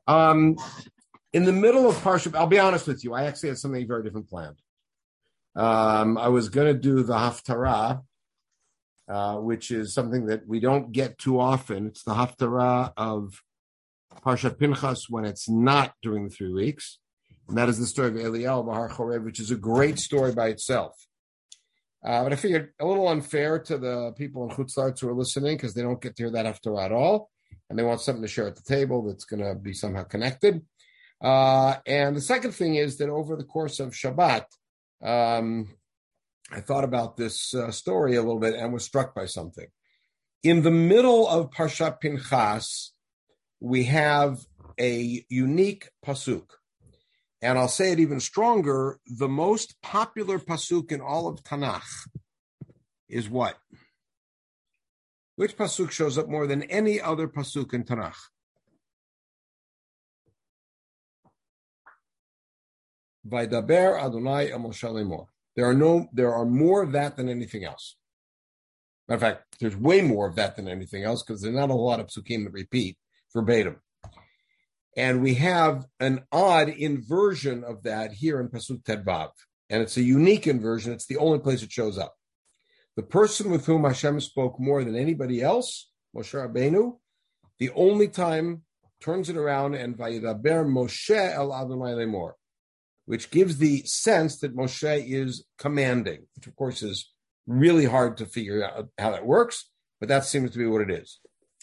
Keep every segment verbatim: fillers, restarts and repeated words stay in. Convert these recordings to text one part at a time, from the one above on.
Um, in the middle of Parsha, I'll be honest with you, I actually had something very different planned. Um, I was going to do the Haftarah, uh, which is something that we don't get too often. It's the Haftarah of Parshat Pinchas when it's not during the three weeks. And that is the story of Eliyahu Bahar Chorev, which is a great story by itself. Uh, but I figured a little unfair to the people in Chutz La'aretz who are listening because they don't get to hear that Haftarah at all. And they want something to share at the table that's going to be somehow connected. Uh, and the second thing is that over the course of Shabbat, um, I thought about this uh, story a little bit and was struck by something. In the middle of Parshat Pinchas, we have a unique pasuk. And I'll say it even stronger, the most popular pasuk in all of Tanakh is what? Which pasuk shows up more than any other pasuk in Tanakh? Vaydaber Adonai el Moshe lemor. There are no, there are more of that than anything else. Matter of fact, there's way more of that than anything else because there's not a lot of psukim that repeat verbatim. And we have an odd inversion of that here in Pasuk Tedvav. And it's a unique inversion. It's the only place it shows up. The person with whom Hashem spoke more than anybody else, Moshe Rabbeinu, the only time turns it around and Vayidaber Moshe el Adonai lemor, which gives the sense that Moshe is commanding, which of course is really hard to figure out how that works, but that seems to be what it is.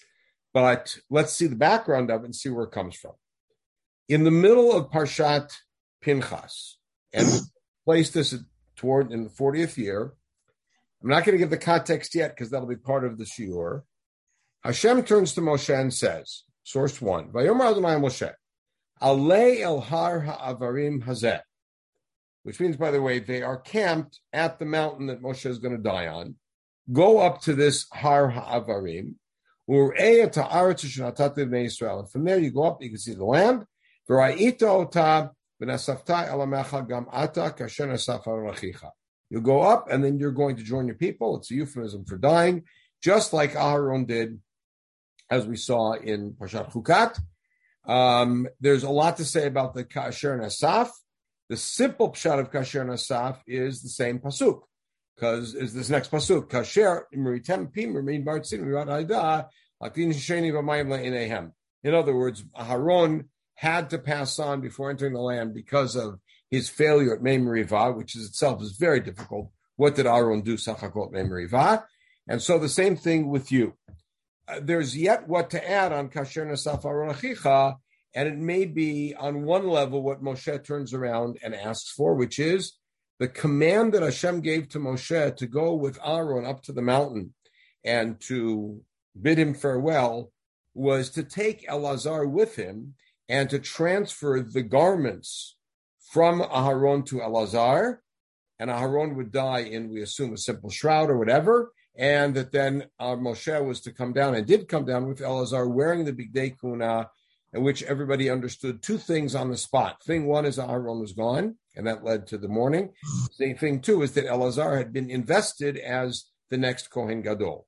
But let's see the background of it and see where it comes from. In the middle of Parshat Pinchas, and we place this toward in the fortieth year, I'm not going to give the context yet because that'll be part of the shiur. Hashem turns to Moshe and says, source one, Vayomer Adonai Moshe, Alei el har ha'avarim hazeh, which means, by the way, they are camped at the mountain that Moshe is going to die on. Go up to this har ha'avarim, u're'eh ta'aretz shenatati b'nei Yisrael. And from there you go up, you can see the land. V'ra'ita ota v'nasafta elamecha gam ata kasher nasaf Aaron achicha. You go up, and then you're going to join your people. It's a euphemism for dying, just like Aharon did, as we saw in Parshat Chukat. Um, there's a lot to say about the Kasher Nasaf. The simple pshat of Kasher Nasaf is the same pasuk, because is this next pasuk Kasher Imritem Pim Imin Bartzin Mirat Haida Latin Sheni V'Mayim LeInehem. In other words, Aharon had to pass on before entering the land because of his failure at Mei Merivah, which is itself is very difficult. What did Aharon do? Sachakot Mei Merivah, and so the same thing with you. Uh, there's yet what to add on Kasher Nasaf Aaron Achicha, and it may be on one level what Moshe turns around and asks for, which is the command that Hashem gave to Moshe to go with Aaron up to the mountain and to bid him farewell was to take Elazar with him and to transfer the garments from Aharon to Elazar, and Aharon would die in, we assume, a simple shroud or whatever, and that then uh, Moshe was to come down and did come down with Elazar wearing the Bigdei Kuna, in which everybody understood two things on the spot. Thing one is Aharon was gone, and that led to the mourning. The thing two is that Elazar had been invested as the next Kohen Gadol.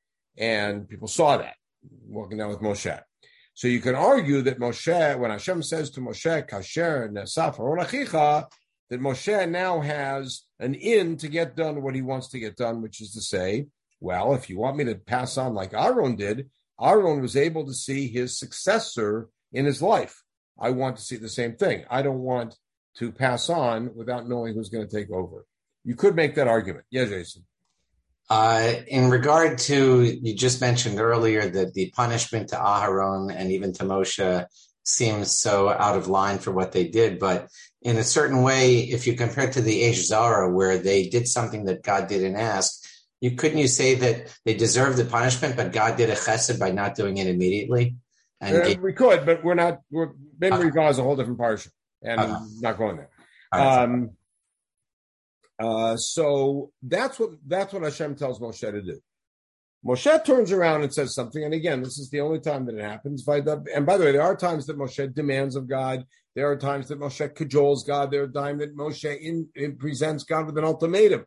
And people saw that, walking down with Moshe. So you can argue that Moshe, when Hashem says to Moshe, Kasher Nasaf Aaron Achicha, that Moshe now has an in to get done what he wants to get done, which is to say, well, if you want me to pass on like Aaron did, Aaron was able to see his successor in his life. I want to see the same thing. I don't want to pass on without knowing who's going to take over. You could make that argument. Yeah, Jason. Uh, in regard to, you just mentioned earlier that the punishment to Aharon and even to Moshe seems so out of line for what they did. But in a certain way, if you compare it to the Eish Zara, where they did something that God didn't ask, you couldn't you say that they deserved the punishment, but God did a chesed by not doing it immediately? And uh, gave- we could, but we're not. We're, Ben uh, Rivah is a whole different parsha, and uh, not going there. uh, Um, uh, so that's what that's what Hashem tells Moshe to do. Moshe turns around and says something, and again, this is the only time that it happens. And by the way, there are times that Moshe demands of God. There are times that Moshe cajoles God. There are times that Moshe in, in presents God with an ultimatum.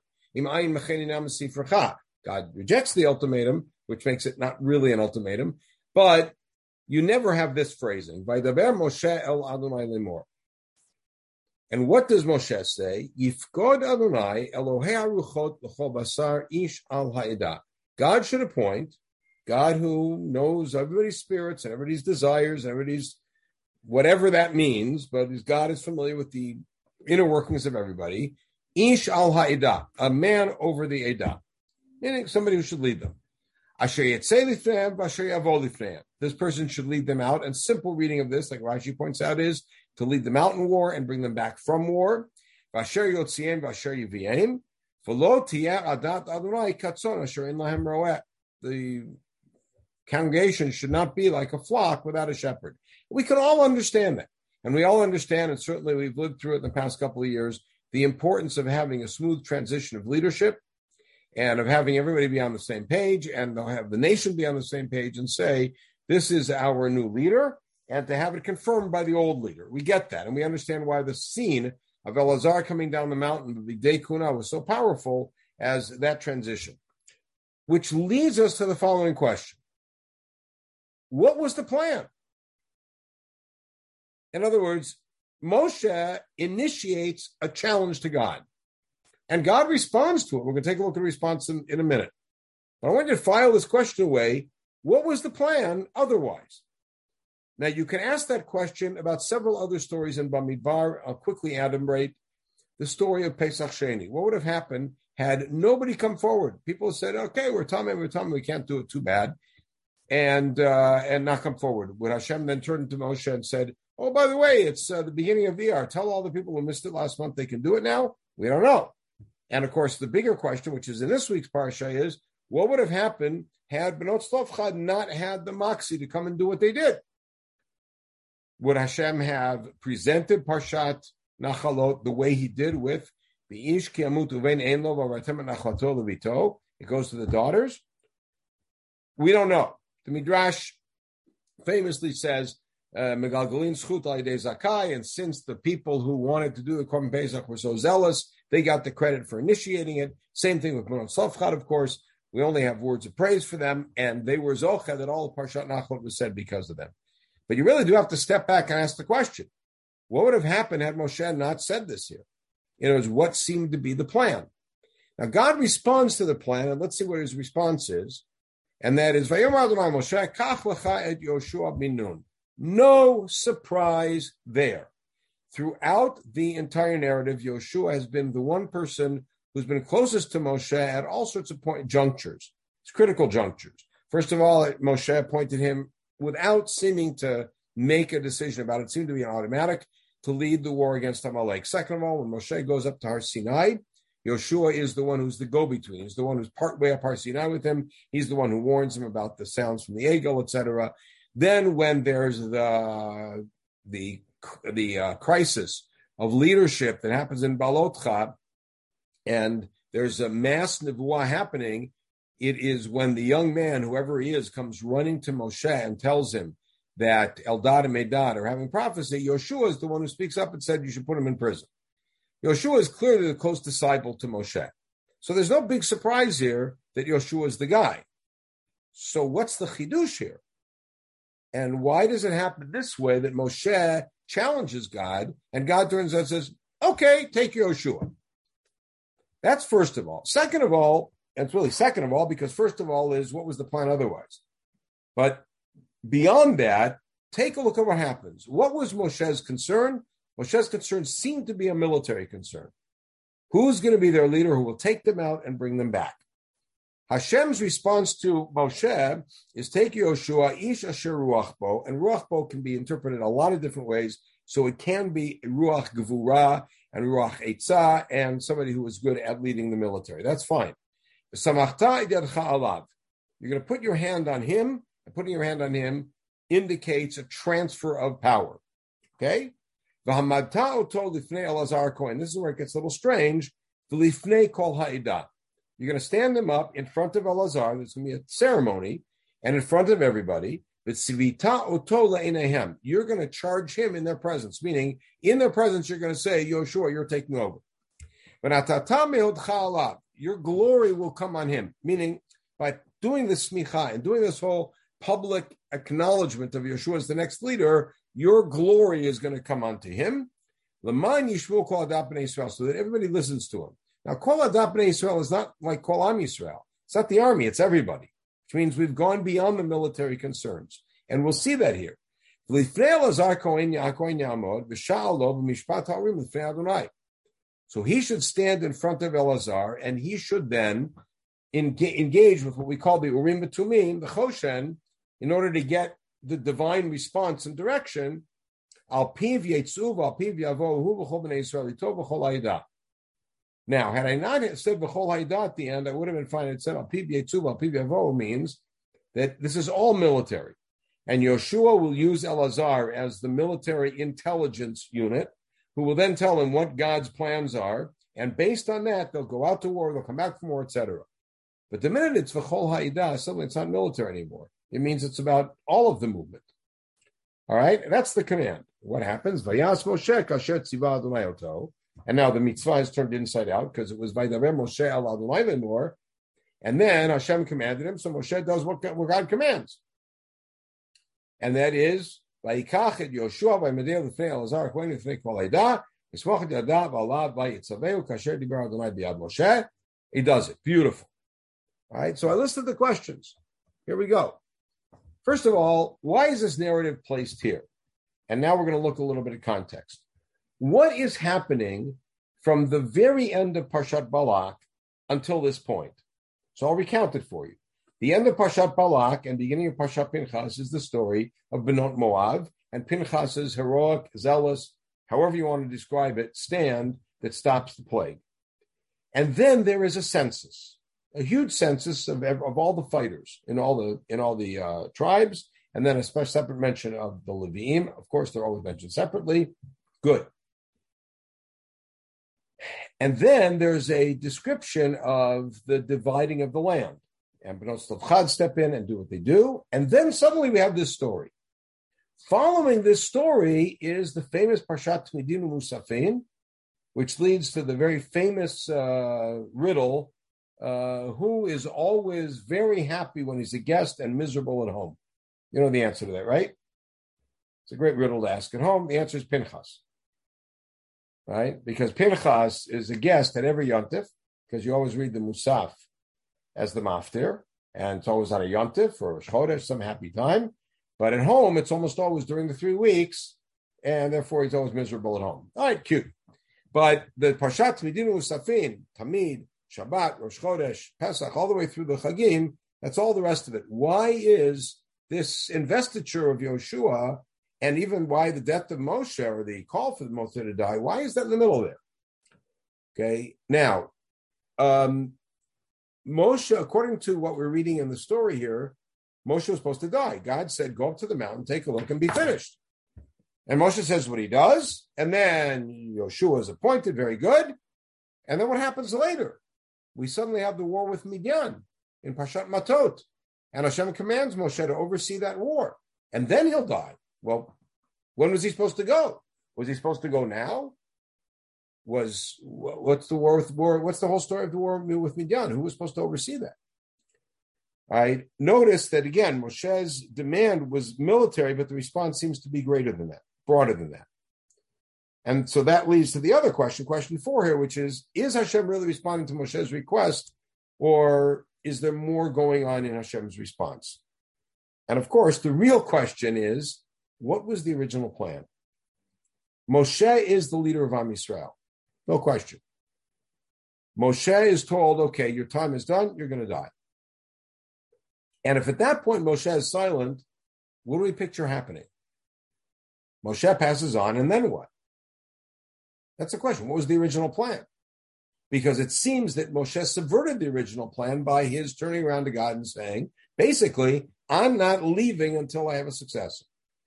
God rejects the ultimatum, which makes it not really an ultimatum. But you never have this phrasing. Vaydaber Moshe el Adonai lemor. And what does Moshe say? Yifkod Adonai Elohei haruchot l'chol basar ish al ha'edah. God should appoint, God who knows everybody's spirits and everybody's desires, and everybody's whatever that means, but God is familiar with the inner workings of everybody. Ish al ha'edah, a man over the edah, meaning somebody who should lead them. Asher yetzei lifneim v'asher yavo lifneim. This person should lead them out. And simple reading of this, like Rashi points out, is to lead them out in war and bring them back from war. V'asher yotziem v'asher yiviem. V'lo tiyeh adat Adonai katzon asher in lahem roeh. The congregation should not be like a flock without a shepherd. We can all understand that. And we all understand, and certainly we've lived through it in the past couple of years, the importance of having a smooth transition of leadership and of having everybody be on the same page, and they'll have the nation be on the same page and say, this is our new leader, and to have it confirmed by the old leader. We get that, and we understand why the scene of Elazar coming down the mountain of the Bigdei Kuna was so powerful as that transition. Which leads us to the following question. What was the plan? In other words, Moshe initiates a challenge to God. And God responds to it. We're going to take a look at the response in, in a minute. But I want you to file this question away. What was the plan otherwise? Now, you can ask that question about several other stories in Bamidbar. I'll quickly adumbrate the story of Pesach Sheni. What would have happened had nobody come forward? People said, okay, we're Tamei, we're Tamei, we can't do it too bad, and uh, and not come forward. Would Hashem then turn to Moshe and said, oh, by the way, it's uh, the beginning of Iyar. Tell all the people who missed it last month they can do it now? We don't know. And of course, the bigger question, which is in this week's parsha, is what would have happened had Benot Tzlofchad not had the moxie to come and do what they did? Would Hashem have presented Parshat Nachalot the way he did with the Ish ki amut uvein ein lo v'aratem et nachlato levito? It goes to the daughters. We don't know. The Midrash famously says, Megalgalin Schut Alidei Zakai, and since the people who wanted to do the Korban Pesach were so zealous, they got the credit for initiating it. Same thing with Benot Tzlofchad, of course. We only have words of praise for them, and they were Zocha that all of Parshat Nachalot was said because of them. But you really do have to step back and ask the question, what would have happened had Moshe not said this here? In other words, what seemed to be the plan? Now, God responds to the plan, and let's see what his response is. And that is, Vayomar Adonai Moshe, Kach lecha et Yoshua bin Nun. No surprise there. Throughout the entire narrative, Yoshua has been the one person who's been closest to Moshe at all sorts of point junctures. It's critical junctures. First of all, Moshe appointed him without seeming to make a decision about it. It seemed to be an automatic to lead the war against Amalek. Second of all, when Moshe goes up to Har Sinai, Yoshua is the one who's the go-between. He's the one who's part way up Har Sinai with him. He's the one who warns him about the sounds from the Egel, et cetera. Then when there's the the the uh, crisis of leadership that happens in Balotcha, and there's a mass nevuah happening, it is when the young man, whoever he is, comes running to Moshe and tells him that Eldad and Medad are having prophecy. Yoshua is the one who speaks up and said you should put him in prison. Yoshua is clearly the close disciple to Moshe. So there's no big surprise here that Yoshua is the guy. So what's the chidush here? And why does it happen this way that Moshe challenges God and God turns out and says, okay, take Yoshua? That's first of all. Second of all, and it's really second of all, because first of all is what was the plan otherwise? But beyond that, take a look at what happens. What was Moshe's concern? Moshe's concern seemed to be a military concern. Who's going to be their leader who will take them out and bring them back? Hashem's response to Moshe is take Yoshua, ish asher ruach bo, and ruach bo can be interpreted a lot of different ways. So it can be ruach gevura and ruach eitzah, and somebody who is good at leading the military. That's fine. Samachta idadcha alav. You're going to put your hand on him, and putting your hand on him indicates a transfer of power. Okay? V'hamadta oto lifnei Elazar Kohen. This is where it gets a little strange. V'lifnei kol ha'idah. You're going to stand them up in front of Elazar. There's going to be a ceremony, and in front of everybody. You're going to charge him in their presence, meaning in their presence, you're going to say, Yoshua, you're taking over. Your glory will come on him, meaning by doing this smicha and doing this whole public acknowledgement of Yeshua as the next leader, your glory is going to come onto him. L'man yishvu kol hadar b'nei Yisrael, so that everybody listens to him. Now, kol hadar b'nei Yisrael is not like kol am Yisrael. It's not the army, it's everybody, which means we've gone beyond the military concerns. And we'll see that here. So he should stand in front of Elazar, and he should then engage with what we call the Urim V'Tumim, the Choshen, in order to get the divine response and direction. Now, had I not said V'chol Ha'ida at the end, I would have been fine. It said Al Piv Yetzuv, Al Piv Yavo means that this is all military. And Yoshua will use Elazar as the military intelligence unit, who will then tell him what God's plans are. And based on that, they'll go out to war, they'll come back from war, et cetera. But the minute it's V'chol Ha'ida, suddenly it's not military anymore. It means it's about all of the movement. All right? That's the command. What happens? Vayas Moshe kasher tziva Adonai oto. And now the mitzvah is turned inside out because it was Vaydaber Moshe al Adonai lemor. And then Hashem commanded him, so Moshe does what God commands. And that is, Vayikach et Yoshua v'yimedei l'fnei Elazar kohen l'fnei kol ha'ida, v'smoch et yadav v'alav v'yitzaveu kasher diber Adonai b'yad Moshe. He does it. Beautiful. All right, so I listed the questions. Here we go. First of all, why is this narrative placed here? And now we're going to look a little bit at context. What is happening from the very end of Parshat Balak until this point? So I'll recount it for you. The end of Parshat Balak and beginning of Parshat Pinchas is the story of Benot Moav and Pinchas's heroic, zealous, however you want to describe it, stand that stops the plague. And then there is a census, a huge census of, of all the fighters in all the in all the uh, tribes, and then a special separate mention of the Leviim. Of course, they're always mentioned separately. Good. And then there's a description of the dividing of the land. And Bnot Tzlopchad step in and do what they do. And then suddenly we have this story. Following this story is the famous Parshat Tmidim Musafin, which leads to the very famous uh, riddle, uh, who is always very happy when he's a guest and miserable at home? You know the answer to that, right? It's a great riddle to ask at home. The answer is Pinchas. Right? Because Pinchas is a guest at every Yontif, because you always read the Musaf as the maftir, and it's always on a Yontif or Rosh Chodesh, some happy time. But at home, it's almost always during the three weeks, and therefore he's always miserable at home. All right, cute. But the Parshat Tmidim Musafin, Tamid, Shabbat, Rosh Chodesh, Pesach, all the way through the Chagim, that's all the rest of it. Why is this investiture of Yoshua, and even why the death of Moshe, or the call for Moshe to die, why is that in the middle there? Okay, now, um, Moshe, according to what we're reading in the story here, Moshe was supposed to die. God said, go up to the mountain, take a look, and be finished. And Moshe says what he does, and then Yoshua is appointed, very good. And then what happens later? We suddenly have the war with Midian in Parshat Matot. And Hashem commands Moshe to oversee that war. And then he'll die. Well, when was he supposed to go? Was he supposed to go now? Was what's the war with war? What's the whole story of the war with Midian? Who was supposed to oversee that? I noticed that again, Moshe's demand was military, but the response seems to be greater than that, broader than that. And so that leads to the other question, question four here, which is, is Hashem really responding to Moshe's request, or is there more going on in Hashem's response? And of course, the real question is, what was the original plan? Moshe is the leader of Am Yisrael. No question. Moshe is told, okay, your time is done, you're going to die. And if at that point Moshe is silent, what do we picture happening? Moshe passes on, and then what? That's the question. What was the original plan? Because it seems that Moshe subverted the original plan by his turning around to God and saying, basically, I'm not leaving until I have a successor.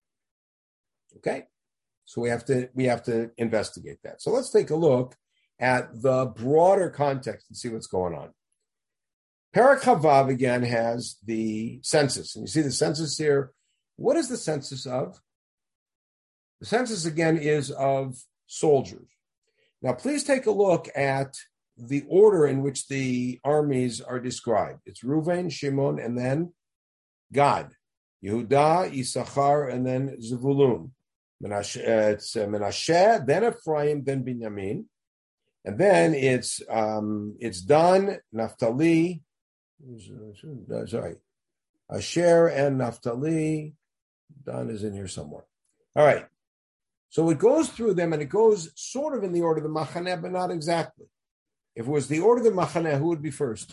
Okay? So we have to we have to investigate that. So let's take a look at the broader context and see what's going on. Perek Chavav again has the census. And you see the census here. What is the census of? The census again is of soldiers. Now, please take a look at the order in which the armies are described. It's Reuven, Shimon, and then Gad. Yehuda, Issachar, and then Zevulun. Menashe, uh, it's uh, Menashe, then Ephraim, then Binyamin, and then it's um, it's Dan, Naphtali. Sorry, Asher and Naphtali. Dan is in here somewhere. All right. So it goes through them, and it goes sort of in the order of the Machaneh, but not exactly. If it was the order of the Machaneh, who would be first?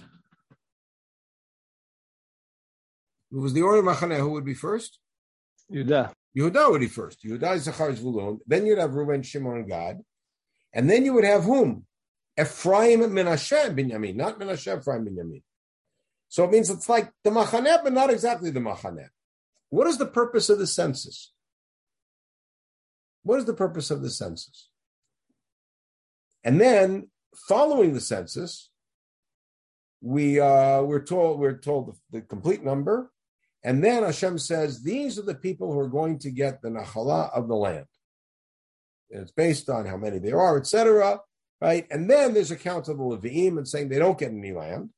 If it was the order of the Machaneh, who would be first? Yehuda. Yehuda would be first. Yehuda, Zachar, Zvulun. Then you'd have Reuben, Shimon, and Gad. And then you would have whom? Ephraim, Menashe, and Binyamin. Not Menashe, Ephraim, Binyamin. So it means it's like the Machaneh, but not exactly the Machaneh. What is the purpose of the census? What is the purpose of the census? And then, following the census, we uh, we're told we're told the, the complete number, and then Hashem says these are the people who are going to get the nachala of the land. And it's based on how many there are, et cetera. Right, and then there's a count of the Leviim and saying they don't get any land,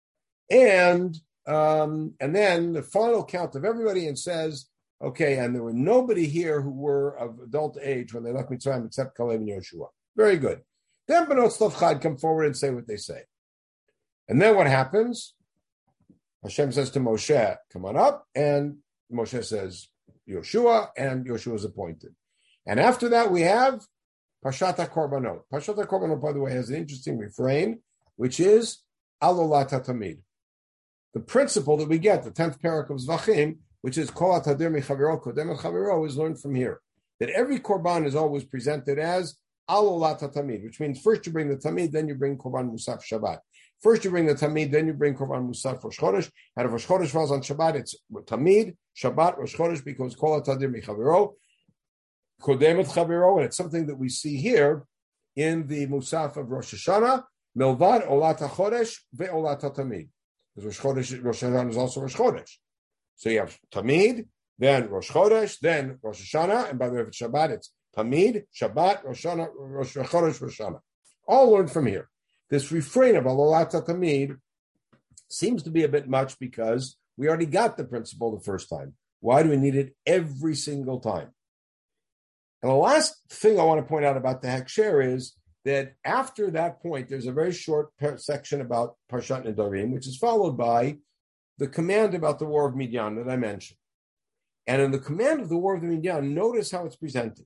and um, and then the final count of everybody and says, okay, and there were nobody here who were of adult age when they left Mitzrayim except Kalev and Yoshua. Very good. Then Benot Tzlaf come forward and say what they say. And then what happens? Hashem says to Moshe, come on up. And Moshe says, Yoshua, and Yoshua is appointed. And after that, we have Parshat HaKorbanot. Parshat HaKorbanot, by the way, has an interesting refrain, which is Alolat HaTamid. The principle that we get, the tenth parak of Zvachim, which is Kol HaTadir Mechaviro Kodem Chaviro, is learned from here. That every Korban is always presented as Alolat HaTamid, which means first you bring the Tamid, then you bring Korban Musaf Shabbat. First you bring the Tamid, then you bring Korban Musaf Rosh Chodesh. And if Rosh Chodesh falls on Shabbat, it's Tamid, Shabbat, Rosh Chodesh, because Kol HaTadir Mechaviro Kodem Chaviro, and it's something that we see here in the Musaf of Rosh Hashanah, Milvad Olat HaChodesh Ve'olat HaTamid. Because Rosh Chodesh, Rosh Hashanah is also Rosh Chodesh. So you have Tamid, then Rosh Chodesh, then Rosh Hashanah, and by the way, if it's Shabbat, it's Tamid, Shabbat, Rosh Hashanah, Rosh Chodesh, Rosh Hashanah. All learned from here. This refrain of Alolat Tamid seems to be a bit much because we already got the principle the first time. Why do we need it every single time? And the last thing I want to point out about the Heksher is that after that point, there's a very short section about Parshat Nedarim, which is followed by the command about the war of Midian that I mentioned. And in the command of the war of the Midian, notice how it's presented.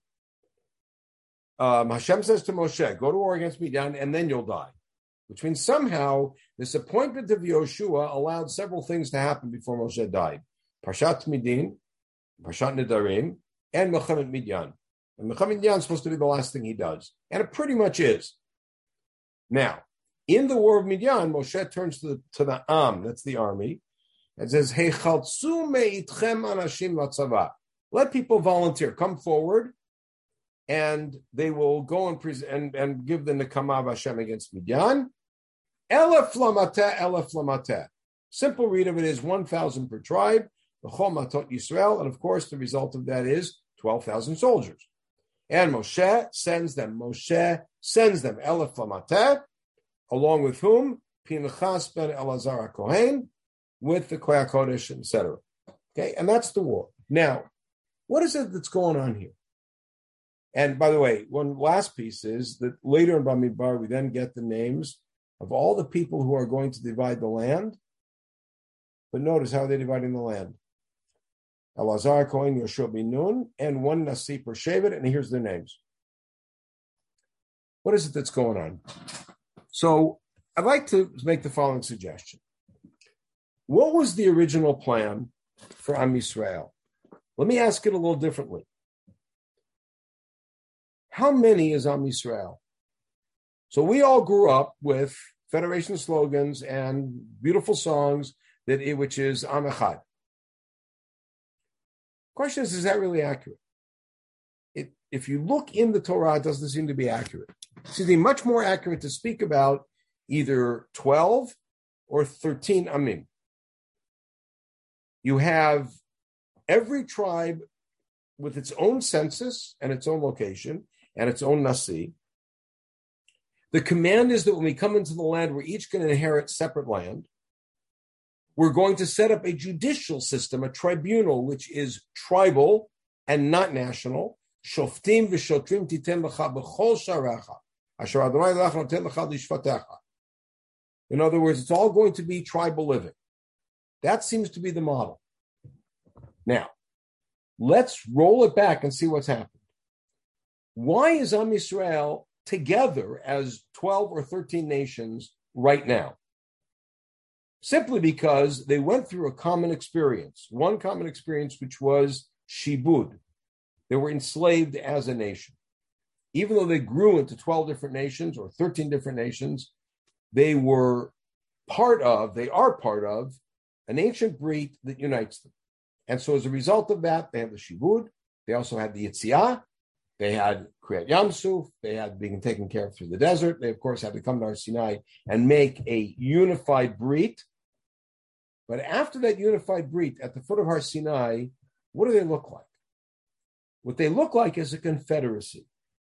Um, Hashem says to Moshe, go to war against Midian and then you'll die. Which means somehow this appointment of Yoshua allowed several things to happen before Moshe died. Parshat Midin, Parshat Nedarim, and Mechamet Midian. And Mechamet Midian is supposed to be the last thing he does. And it pretty much is. Now, in the war of Midian, Moshe turns to the, to the Am, that's the army, and says, Hey, chaltzu me'itchem anashim latzava. Let people volunteer, come forward, and they will go and, pre- and, and give the Nekama of Hashem against Midian. Elef lamateh, elef lamateh. Simple read of it is one thousand per tribe, B'chol matot Yisrael, and of course the result of that is twelve thousand soldiers. And Moshe sends them, Moshe sends them, elef lamateh, along with whom? Pinchas ben Elazar HaKohen, with the Kohen Kodesh, et cetera. Okay, and that's the war. Now, what is it that's going on here? And by the way, one last piece is that later in Bamidbar, we then get the names of all the people who are going to divide the land. But notice how they're dividing the land. Elazar Kohen, Yoshua bin Nun, and one Nasi per Shevet, and here's their names. What is it that's going on? So I'd like to make the following suggestion. What was the original plan for Am Yisrael? Let me ask it a little differently. How many is Am Yisrael? So we all grew up with Federation slogans and beautiful songs, that it, which is Am Echad. Question is, is that really accurate? It, if you look in the Torah, it doesn't seem to be accurate. It seems to be much more accurate to speak about either twelve or thirteen Amim. You have every tribe with its own census and its own location and its own Nasi. The command is that when we come into the land, we're each going to inherit separate land. We're going to set up a judicial system, a tribunal, which is tribal and not national. Shoftim v'shotrim titen lecha b'chol sharecha. Asher Adonai lecha noten lecha lishvatecha. In other words, it's all going to be tribal living. That seems to be the model. Now, let's roll it back and see what's happened. Why is Am Yisrael together as twelve or thirteen nations right now? Simply because they went through a common experience, one common experience, which was shibud. They were enslaved as a nation. Even though they grew into twelve different nations or thirteen different nations, they were part of, they are part of an ancient breed that unites them. And so as a result of that, they have the shibud. They also had the Yetziah. They had Kriyat Yamsuf. They had been taken care of through the desert. They, of course, had to come to Har Sinai and make a unified breed. But after that unified breed at the foot of Har Sinai, what do they look like? What they look like is a confederacy,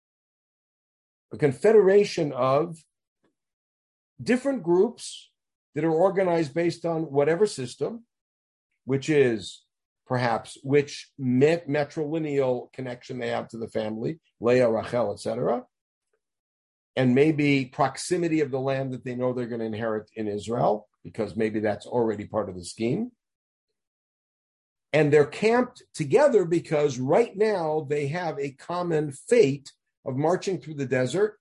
a confederation of different groups that are organized based on whatever system, which is perhaps which met- matrilineal connection they have to the family, Leah, Rachel, et cetera, and maybe proximity of the land that they know they're going to inherit in Israel, because maybe that's already part of the scheme. And they're camped together because right now they have a common fate of marching through the desert,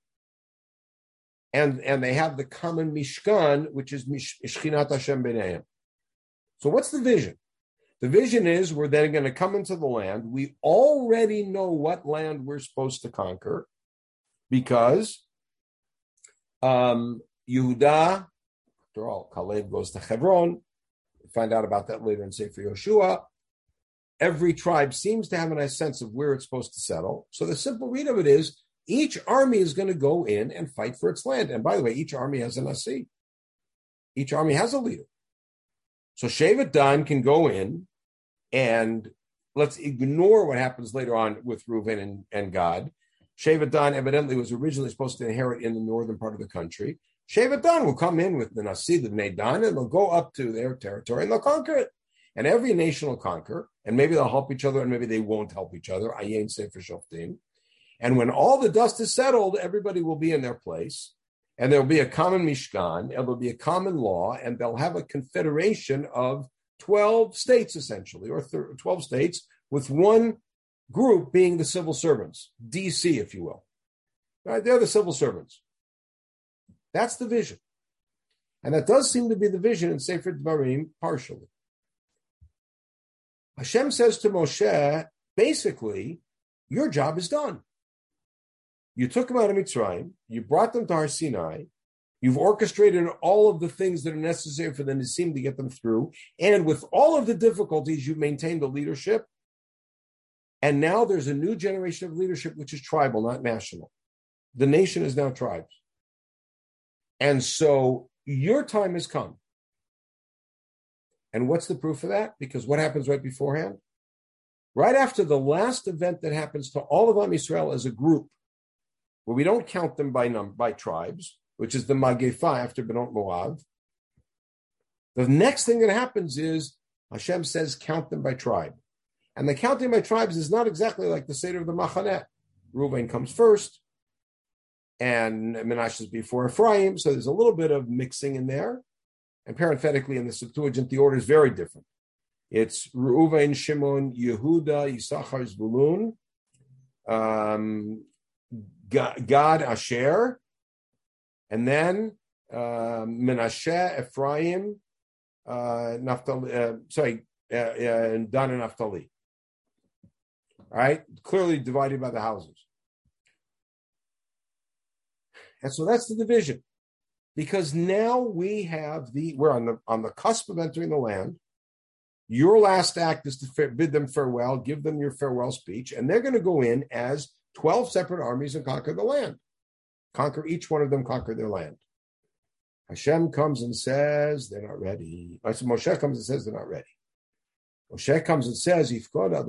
and, and they have the common Mishkan, which is Shechinat Hashem B'neihem. So what's the vision? The vision is we're then going to come into the land. We already know what land we're supposed to conquer because um, Yehuda, after all, Caleb goes to Hebron. We find out about that later in Sefer Yoshua. Every tribe seems to have a nice sense of where it's supposed to settle. So the simple read of it is each army is going to go in and fight for its land. And by the way, each army has a nasi. Each army has a leader. So Shevet Dan can go in, and let's ignore what happens later on with Reuven and, and Gad. Shevet Dan evidently was originally supposed to inherit in the northern part of the country. Shevet Dan will come in with the Nasi, the Bnei Dan, and they'll go up to their territory and they'll conquer it. And every nation will conquer, and maybe they'll help each other, and maybe they won't help each other. Ayin Sefer Shoftim. And when all the dust is settled, everybody will be in their place, and there'll be a common Mishkan, and there'll be a common law, and they'll have a confederation of twelve states, essentially, or twelve states, with one group being the civil servants, D C, if you will. Right? They're the civil servants. That's the vision. And that does seem to be the vision in Sefer Dvarim, partially. Hashem says to Moshe, basically, your job is done. You took them out of Mitzrayim, you brought them to Har Sinai, you've orchestrated all of the things that are necessary for the Nisim to get them through, and with all of the difficulties, you've maintained the leadership, and now there's a new generation of leadership which is tribal, not national. The nation is now tribes. And so your time has come. And what's the proof of that? Because what happens right beforehand? Right after the last event that happens to all of Am Yisrael as a group, where we don't count them by num- by tribes, which is the Magefa after Benot Moav, the next thing that happens is Hashem says count them by tribe. And the counting by tribes is not exactly like the Seder of the Machaneh. Reuven comes first, and Menashe is before Ephraim, so there's a little bit of mixing in there. And parenthetically, in the Septuagint, the order is very different. It's Reuven, Shimon, Yehuda, Yisachar, Zvulun, um, Gad, Asher, and then uh, Menashe, Ephraim, uh, Naphtali, uh, sorry, uh, uh, Dan and Naphtali. All right, clearly divided by the houses. And so that's the division. Because now we have the, we're on the on the cusp of entering the land. Your last act is to bid them farewell, give them your farewell speech, and they're going to go in as twelve separate armies and conquer the land. Conquer each one of them, conquer their land. Hashem comes and says they're not ready. Moshe comes and says they're not ready. Moshe comes and says, you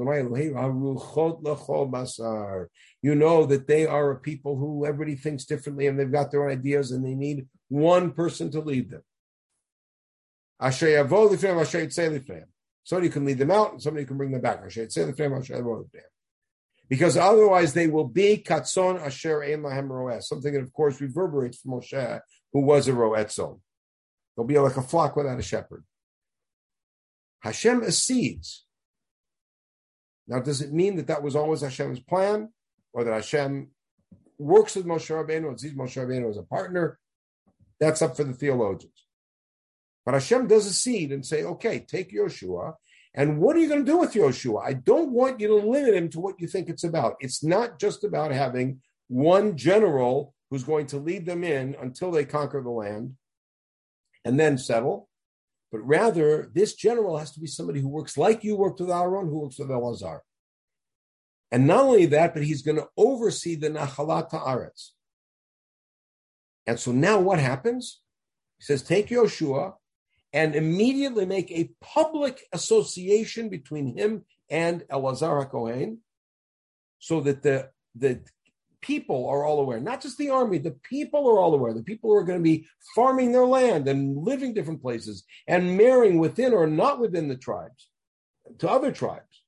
know that they are a people who everybody thinks differently and they've got their own ideas and they need one person to lead them. Asher yavo lifneim, asher yitzei lifneim. Somebody can lead them out, and somebody can bring them back. Asher yitzei lifneim, asher yavo lifneim. Because otherwise they will be katzon asher ein lahem roeh, something that of course reverberates from Moshe, who was a roetzon. They'll be like a flock without a shepherd. Hashem accedes. Now, does it mean that that was always Hashem's plan, or that Hashem works with Moshe Rabbeinu and sees Moshe Rabbeinu as a partner? That's up for the theologians. But Hashem does accede and say, okay, take Yoshua, and what are you going to do with Yoshua? I don't want you to limit him to what you think it's about. It's not just about having one general who's going to lead them in until they conquer the land and then settle. But rather, this general has to be somebody who works like you worked with Aaron, who works with Elazar. And not only that, but he's going to oversee the Nachalat Haaretz. And so now what happens? He says, take Yoshua and immediately make a public association between him and Elazar HaKohen, so that the, the people are all aware, not just the army, the people are all aware. The people are going to be farming their land and living different places and marrying within or not within the tribes to other tribes.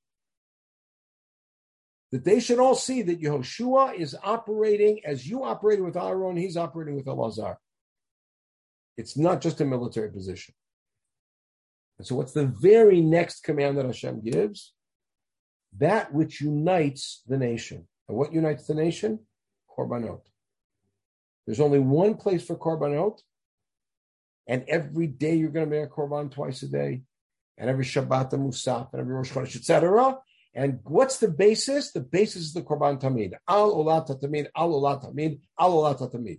That they should all see that Yehoshua is operating as you operated with Aaron, he's operating with Elazar. It's not just a military position. And so what's the very next command that Hashem gives? That which unites the nation. And what unites the nation? Korbanot. There's only one place for Korbanot, and every day you're going to make a Korban twice a day, and every Shabbat a Musaf, and every Rosh Chodesh, et cetera. And what's the basis? The basis is the Korban Tamid. Al Olat Tamid, Al Olat Tamid, Al Olat Tamid.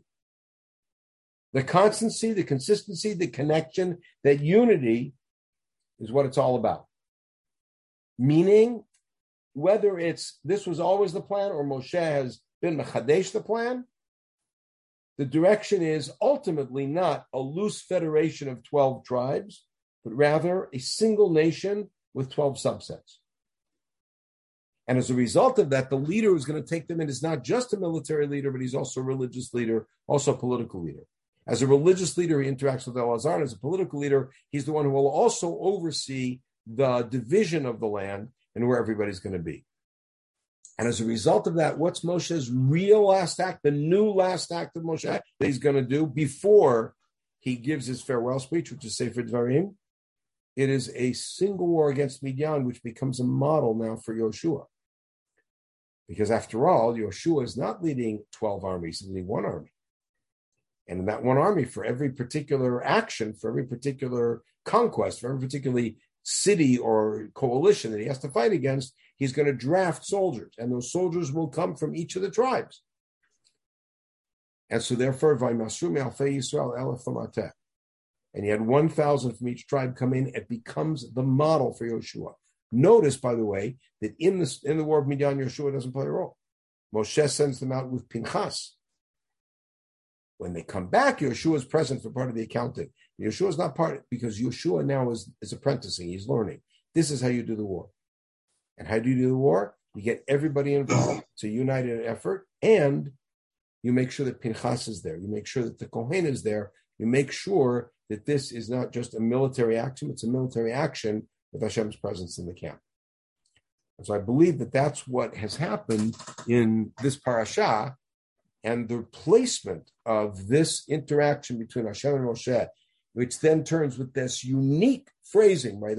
The constancy, the consistency, the connection, that unity is what it's all about. Meaning, whether it's this was always the plan or Moshe has been mechadesh the plan, the direction is ultimately not a loose federation of twelve tribes, but rather a single nation with twelve subsets. And as a result of that, the leader who's going to take them in is not just a military leader, but he's also a religious leader, also a political leader. As a religious leader, he interacts with Elazar. As a political leader, he's the one who will also oversee the division of the land and where everybody's going to be. And as a result of that, what's Moshe's real last act, the new last act of Moshe that he's going to do before he gives his farewell speech, which is Sefer Dvarim? It is a single war against Midian, which becomes a model now for Yoshua. Because after all, Yoshua is not leading twelve armies, he's leading one army. And in that one army, for every particular action, for every particular conquest, for every particular city or coalition that he has to fight against, he's going to draft soldiers. And those soldiers will come from each of the tribes. And so therefore, Vaymasru me'alfei Yisrael elef lamateh. And he had one thousand from each tribe come in. It becomes the model for Yoshua. Notice, by the way, that in, this, in the war of Midian, Yoshua doesn't play a role. Moshe sends them out with Pinchas. When they come back, Yoshua is present for part of the accounting. Yoshua is not part, because Yoshua now is, is apprenticing, he's learning. This is how you do the war. And how do you do the war? You get everybody involved. It's a united effort, and you make sure that Pinchas is there. You make sure that the Kohen is there. You make sure that this is not just a military action, it's a military action with Hashem's presence in the camp. And so I believe that that's what has happened in this parasha, and the placement of this interaction between Hashem and Moshe, which then turns with this unique phrasing, right?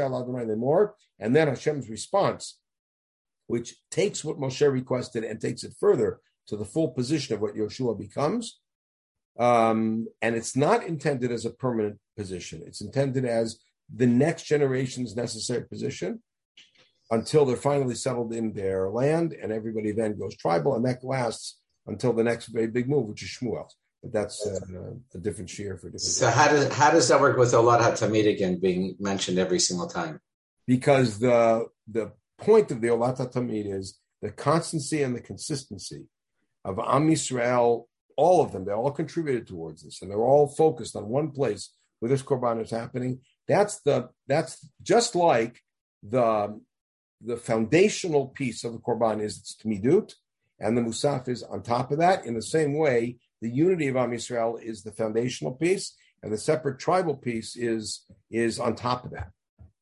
And then Hashem's response, which takes what Moshe requested and takes it further to the full position of what Yoshua becomes. Um, and it's not intended as a permanent position. It's intended as the next generation's necessary position until they're finally settled in their land, and everybody then goes tribal, and that lasts until the next very big move, which is Shmuel's. But that's uh, a different shear for different. So how does how does that work with Olat HaTamid again being mentioned every single time? Because the the point of the Olat HaTamid is the constancy and the consistency of Am Yisrael. All of them, they all contributed towards this, and they're all focused on one place where this korban is happening. That's the that's just like the the foundational piece of the korban is its Tmidut, and the Musaf is on top of that. In the same way, the unity of Am Yisrael is the foundational piece, and the separate tribal piece is is on top of that.